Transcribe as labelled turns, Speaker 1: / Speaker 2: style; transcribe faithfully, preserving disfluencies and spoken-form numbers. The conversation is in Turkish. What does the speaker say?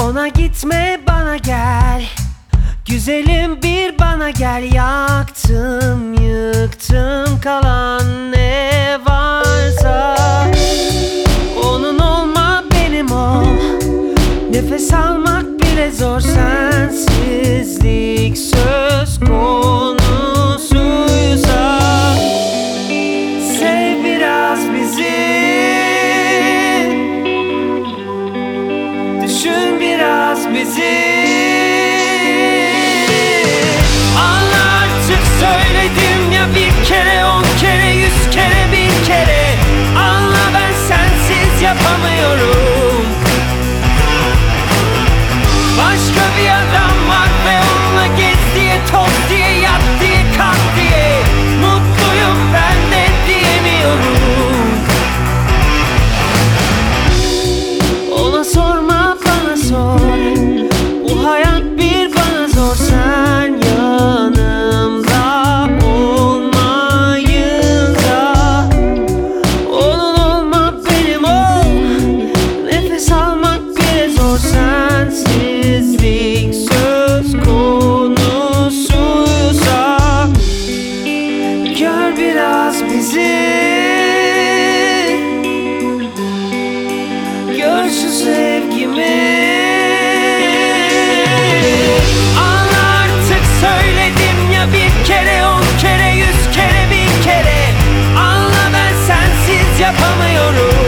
Speaker 1: Ona gitme, bana gel. Güzelim bir bana gel. Yaktım yıktım kalan ne varsa. Onun olma benim ol. Nefes almak bile zor sensizlik söz konusuysa. Sev biraz bizi, düşün biraz bizi. Anla artık, söyledim ya bir kere, on kere, yüz kere, bin kere. Anla, ben sensiz yapamıyorum. Başka bir adam var ve onunla gez diye, toz diye, yat diye, kalk diye. Mutluyum ben de diyemiyorum. Ona sorma, bana sor. Bu hayat bir bana zor, sen yanımda olmayınca. Onun olma benim ol. Nefes almak bile zor sensizlik söz konusuysa. Gör biraz bizi, gör şu sevgimi. Anla artık, söyledim ya bir kere, on kere, yüz kere, bin kere. Anla, ben sensiz yapamıyorum.